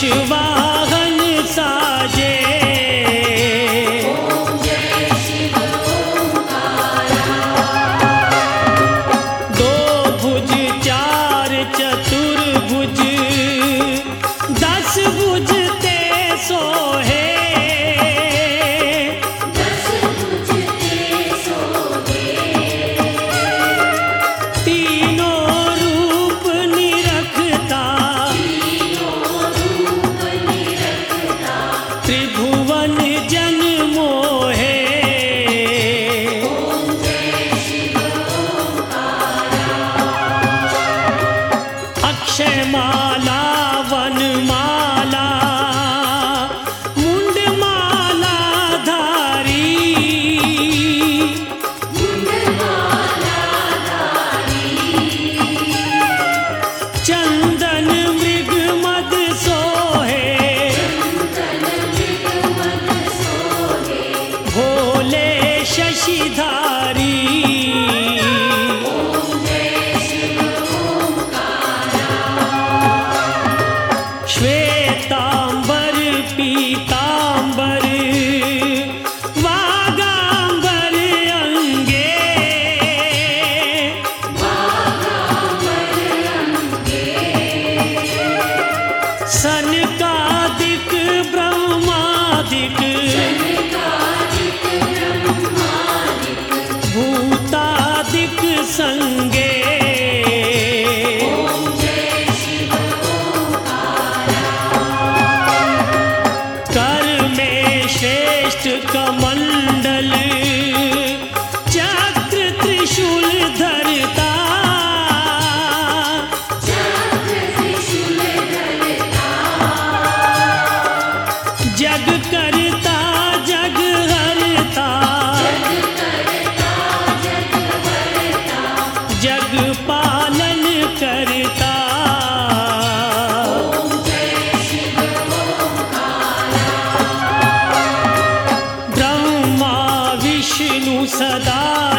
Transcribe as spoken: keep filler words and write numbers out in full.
वृषवाहन साजे। ओम जय शिव ओंकारा। दो भुज चार चतुर्भुज दस भुज ते सोहे। दस भुज ते सोहे। तीनों रूप निरखता त्रिभुवन जन मोहे। ओम जय शिव ओंकारा। अक्षय माला वनमाला मुंडमाला धारी। मुंडमाला धारी। चंदन मृग मद सोहे। भोले शशिधारी। ओम जय शिव ओंकारा। श्वेतांबर पीतांबर वागांबर अंगे। वागांबर अंगे। सनकादिक ब्रह्मादिक सनकादिक ब्रह्मादिक। भूतादिक संगे। ओम जय शिव ओंकारा। कर में श्रेष्ठ कमंडल चक्र त्रिशूल धरता। चक्र त्रिशूल धरता। जग करता जग हरता। जग करता जग हरता। जग पालन करता। ओम जय शिव ओंकारा। ब्रह्मा विष्णु सदा